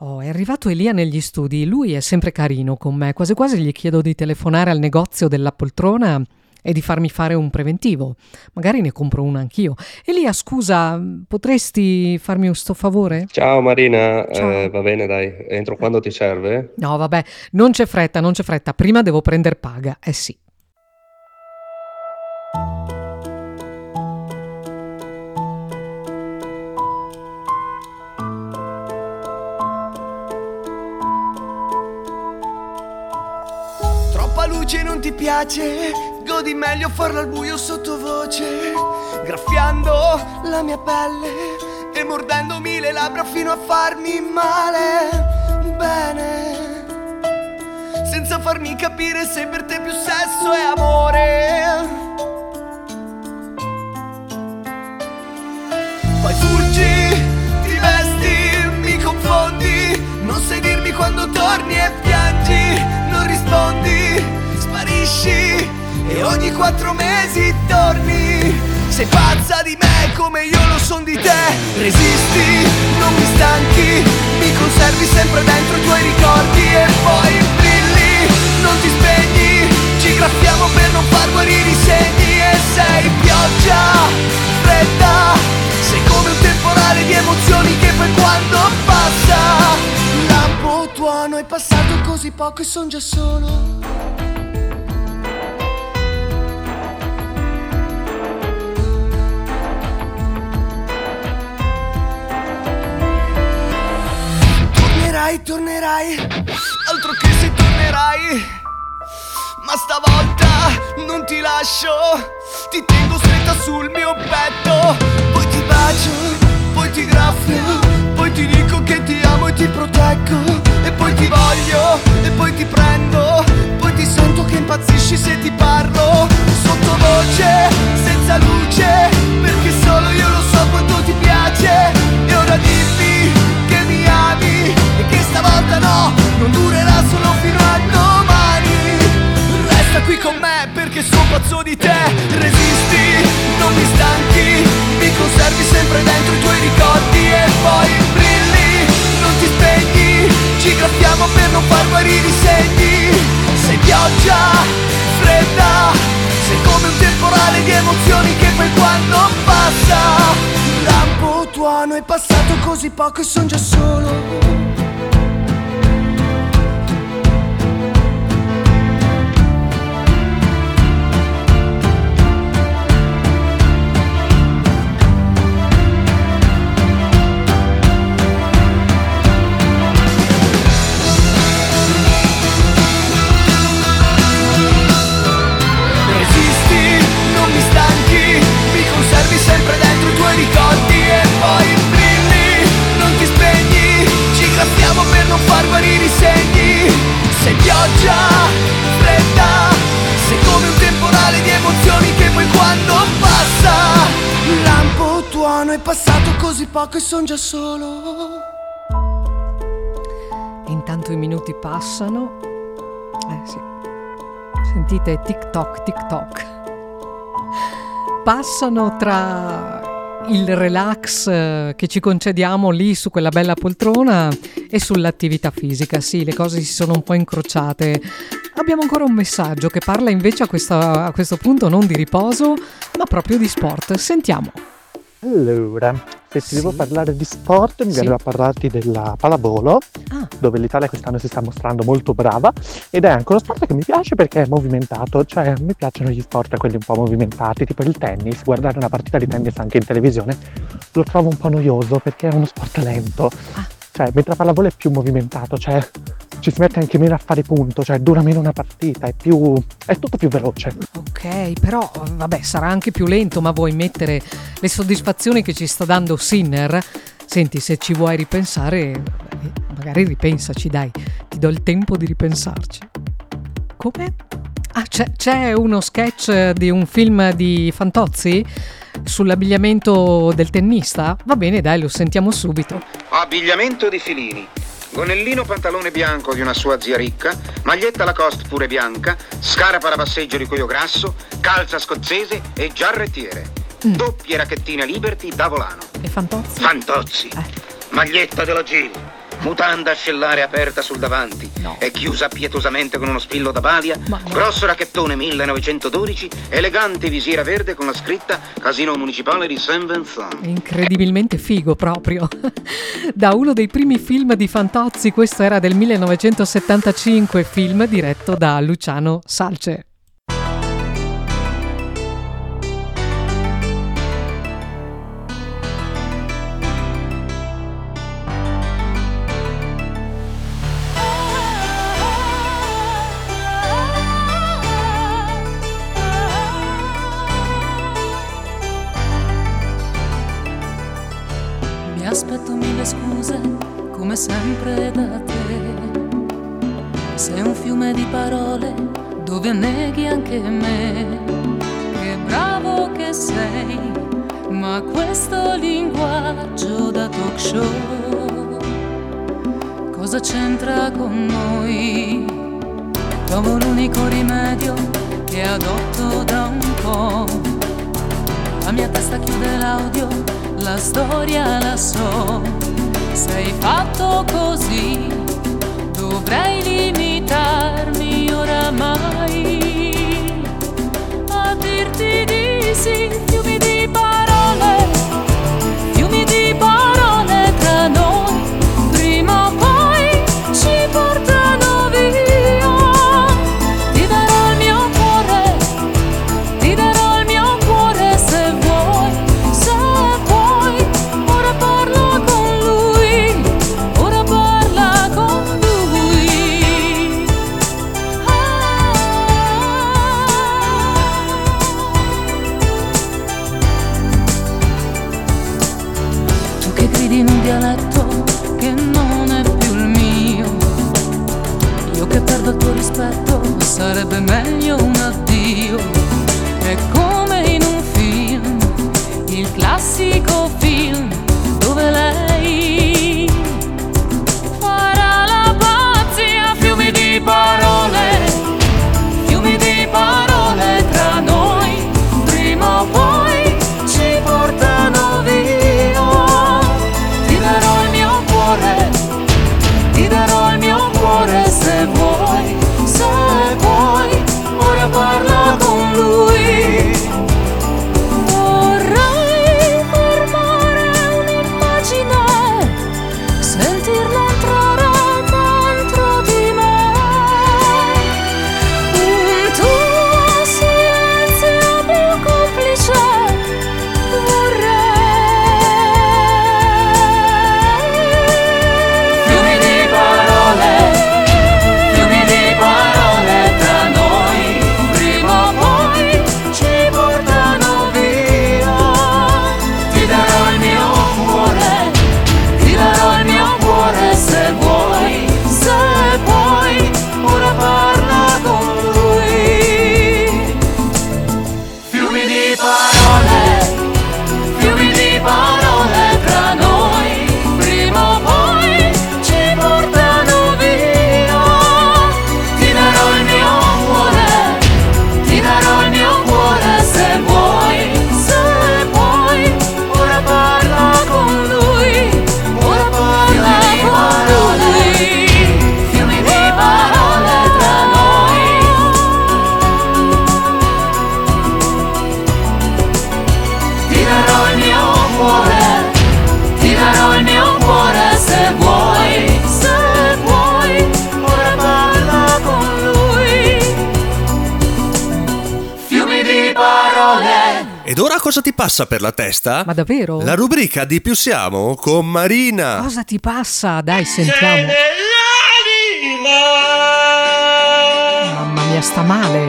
Oh, è arrivato Elia negli studi, lui è sempre carino con me, quasi quasi gli chiedo di telefonare al negozio della poltrona e di farmi fare un preventivo. Magari ne compro una anch'io. Elia, scusa, potresti farmi questo favore? Ciao Marina, Ciao. va bene dai, entro quando ti serve? No, vabbè, non c'è fretta, non c'è fretta. Prima devo prendere paga. Eh sì. Troppa luce non ti piace, godi meglio farlo al buio sottovoce, graffiando la mia pelle e mordendomi le labbra fino a farmi male. Bene, senza farmi capire se per te più sesso è amore. Poi fuggi, ti vesti, mi confondi, non sai dirmi quando torni e piangi, non rispondi, sparisci e ogni 4 mesi torni. Sei pazza di me come io lo son di te, resisti, non mi stanchi, mi conservi sempre dentro i tuoi ricordi e poi brilli, non ti spegni, ci graffiamo per non far guarire i segni e sei pioggia fredda, sei come un temporale di emozioni che poi quando passa, lampo tuono, è passato così poco e son già solo. Tornerai, altro che se tornerai, ma stavolta non ti lascio, ti tengo stretta sul mio petto, poi ti bacio, poi ti graffio, poi ti dico che ti amo e ti proteggo, e poi ti voglio, e poi ti prendo, poi ti sento che impazzisci se ti parlo, sottovoce, senza luce, perché solo io lo so quanto ti piace, e ora dimmi che mi ami, e che stavolta no, non durerà solo fino a domani. Resta qui con me perché sono pazzo di te, resisti, non mi stanchi, mi conservi sempre dentro i tuoi ricordi e poi brilli, non ti spegni, ci graffiamo per non far guarire i segni. Sei pioggia fredda, sei come un temporale di emozioni che poi quando passa, lampo tuono, è passato così poco e son già solo. Sempre dentro i tuoi ricordi e poi brilli, non ti spegni, ci graffiamo per non far guarire i segni. Sei pioggia fredda, sei come un temporale di emozioni che poi quando passa, lampo tuono, è passato così poco e son già solo. E intanto i minuti passano. Sì. Sentite tic toc. Passano tra il relax che ci concediamo lì su quella bella poltrona e sull'attività fisica. Sì, le cose si sono un po' incrociate. Abbiamo ancora un messaggio che parla invece a questo punto non di riposo, ma proprio di sport. Sentiamo. Allora, se ti devo parlare di sport, mi viene da parlarti della pallavolo, dove l'Italia quest'anno si sta mostrando molto brava, ed è anche uno sport che mi piace perché è movimentato, cioè a me piacciono gli sport quelli un po' movimentati, tipo il tennis. Guardare una partita di tennis anche in televisione lo trovo un po' noioso perché è uno sport lento, cioè mentre la pallavolo è più movimentato, cioè ci si mette anche meno a fare punto, cioè dura meno una partita, è tutto più veloce. Ok, però vabbè, sarà anche più lento, ma vuoi mettere le soddisfazioni che ci sta dando Sinner? Senti, se ci vuoi ripensare, magari ripensaci, dai, ti do il tempo di ripensarci. Come? C'è uno sketch di un film di Fantozzi sull'abbigliamento del tennista? Va bene, dai, lo sentiamo subito. Abbigliamento di Filini. Gonnellino pantalone bianco di una sua zia ricca, maglietta Lacoste pure bianca, scarpa da passeggio di cuoio grasso, calza scozzese e giarrettiere. Doppie racchettine Liberty da volano. E Fantozzi? Fantozzi. Maglietta della Gil, mutanda ascellare aperta sul davanti e chiusa pietosamente con uno spillo da balia, grosso racchettone 1912, elegante visiera verde con la scritta Casino Municipale di Saint-Vincent. Incredibilmente figo proprio. Da uno dei primi film di Fantozzi, questo era del 1975, film diretto da Luciano Salce. Mi aspetto mille scuse, come sempre da te. Sei un fiume di parole dove neghi anche me. Che bravo che sei, ma questo linguaggio da talk show cosa c'entra con noi? Trovo l'unico rimedio che adotto da un po'. La mia testa chiude l'audio, la storia la so. Sei fatto così, dovrei limitarmi oramai a dirti di sì. Fiumi di parole tra noi, prima o poi ci portano via. Ti darò il mio cuore, ti darò il mio cuore se vuoi, se vuoi. Ora parla con lui, ora parla con lui. Tu che gridi in un dialetto che non è più il mio, io che perdo il tuo rispetto, sarebbe meglio un addio. È come in un film, il classico film dove lei farà la pazzia. Fiumi di parole tra noi, prima o poi ci portano via. Ti darò il mio cuore, ti darò il mio cuore se vuoi, se vuoi. Ora parla con lui. Vorrei fermare un'immagine, sentirla entrare dentro di me. Un tuo silenzio più complice vorrei. Fiumi di parole tra noi, prima o poi ci portano via. Ti darò il mio cuore, ti darò il mio cuore se vuoi, se vuoi. Ora parla con lui. Fiumi di parole tra noi, prima o poi ci portano via. Ti darò il mio cuore, ti darò il mio cuore se vuoi, se vuoi. Ora parla con lui, ora parla con lui. Fiumi di parole tra noi. Ti darò il mio cuore, ti darò il mio cuore se vuoi, se vuoi. Ora parla con lui. Fiumi di parole. Ed ora cosa ti passa per la testa? Ma davvero? La rubrica di Più Siamo con Marina. Cosa ti passa? Dai, sentiamo. Mamma mia, sta male.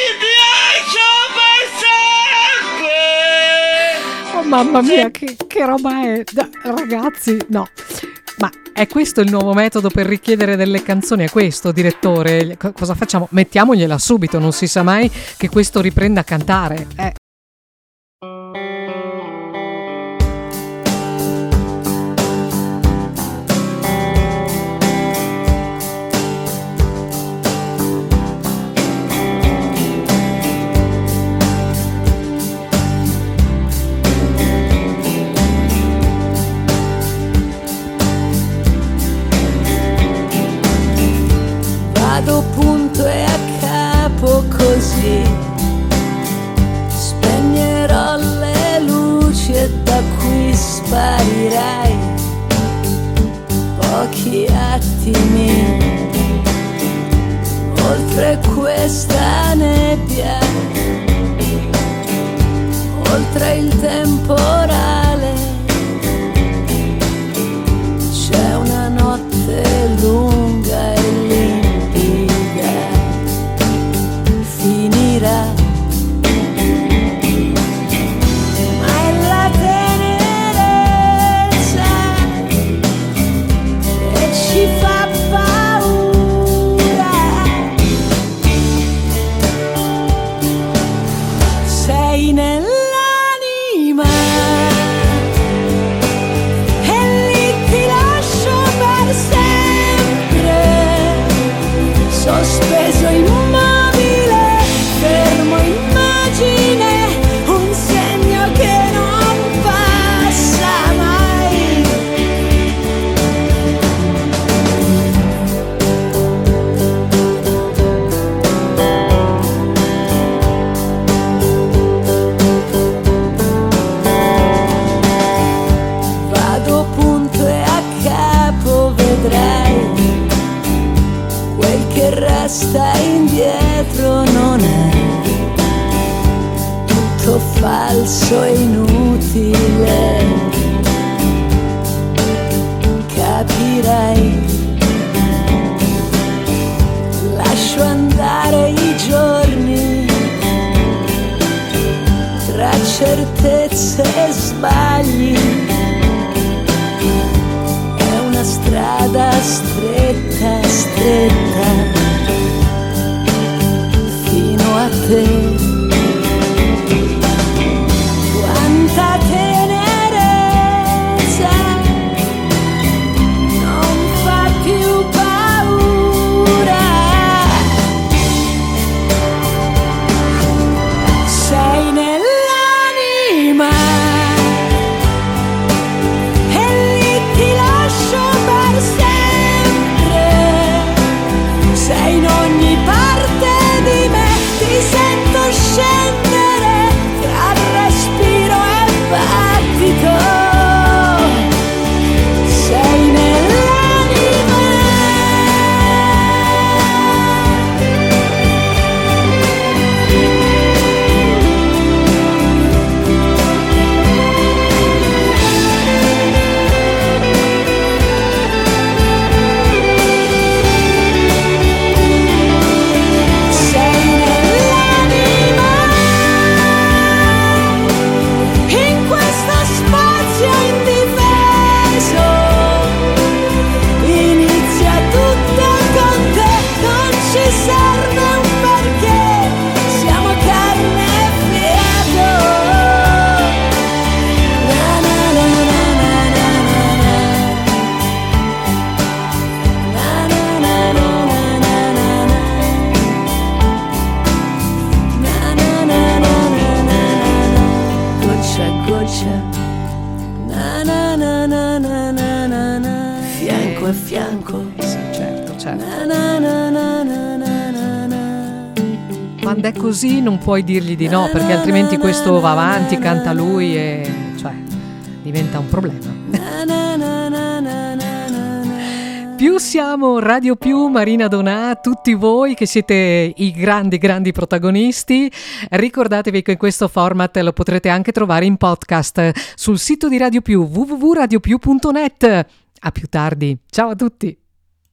Oh, mamma mia, che roba è? Ragazzi, no. Ma è questo il nuovo metodo per richiedere delle canzoni? È questo, direttore? Cosa facciamo? Mettiamogliela subito, non si sa mai che questo riprenda a cantare. Vado punto e a capo così, spegnerò le luci e da qui sparirai. Pochi attimi oltre questa nebbia, oltre il temporale, c'è una notte lunga e limpida, finirà, ma è la tenerezza che ci fa paura. Sei nell'anima e lì ti lascio per sempre, sospeso immobile, fermo immagine, un segno che non passa mai. Vado punto e a capo, vedrai, quel che resta indietro non è tutto falso e inutile, capirai. Lascio andare i giorni tra certezze e sbagli, è una strada stretta, stretta, fino a te. Quanta tenerezza, non fa più paura. Sei nell'anima e lì ti lascio per sempre. Sei in ogni parte di me, ti sento scendere tra respiro e battito. Sei nell'anima. Sei nell'anima, in questo spazio indifeso, inizia tutto con te, non ci serve un perché, siamo carne e fiato. Na na na na na na na. Na na na na na na na na. Na na na na na na na. Goccia a goccia, na na na na na na na na. Fianco a fianco, Sì, certo, certo. na na na na na na na na. Quando è così non puoi dirgli di no, perché altrimenti questo va avanti, canta lui e cioè diventa un problema. Na na na na na na na na. Più siamo Radio Più, Marina Donà, tutti voi che siete i grandi protagonisti, ricordatevi che questo format lo potrete anche trovare in podcast sul sito di Radio Più, www.radiopiù.net. A più tardi, ciao a tutti!